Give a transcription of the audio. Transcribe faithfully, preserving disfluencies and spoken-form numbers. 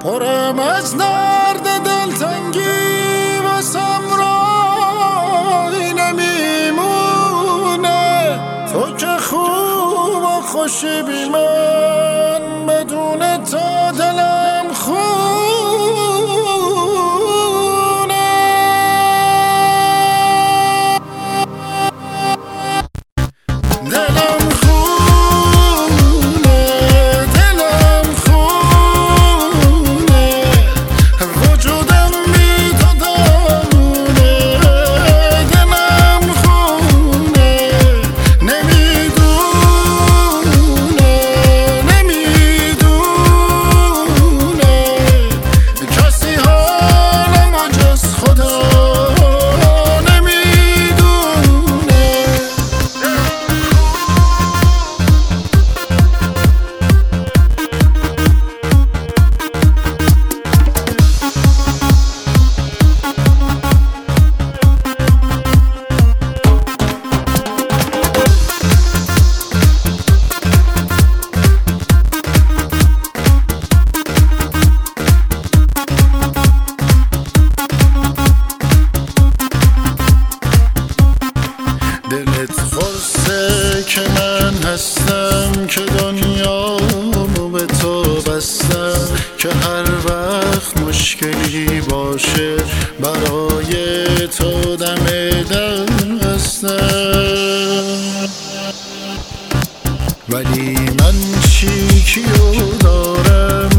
پرم از درد دلتنگی واسم راهی نمیمونه. تو که خوب و خوشی بی من، بدون تو دلم خونه. دلم خونه، دلم خونه، وجودم بی تو دامونه. دلم خونه، نمیدونه نمیدونه کسی حالمو جز خدا نمیدونه. دلت خورسه که من هستم، که دنیامو به تو بستم، که هر وقت مشکلی باشه برای تو دم در هستم. ولی من چی کیو دارم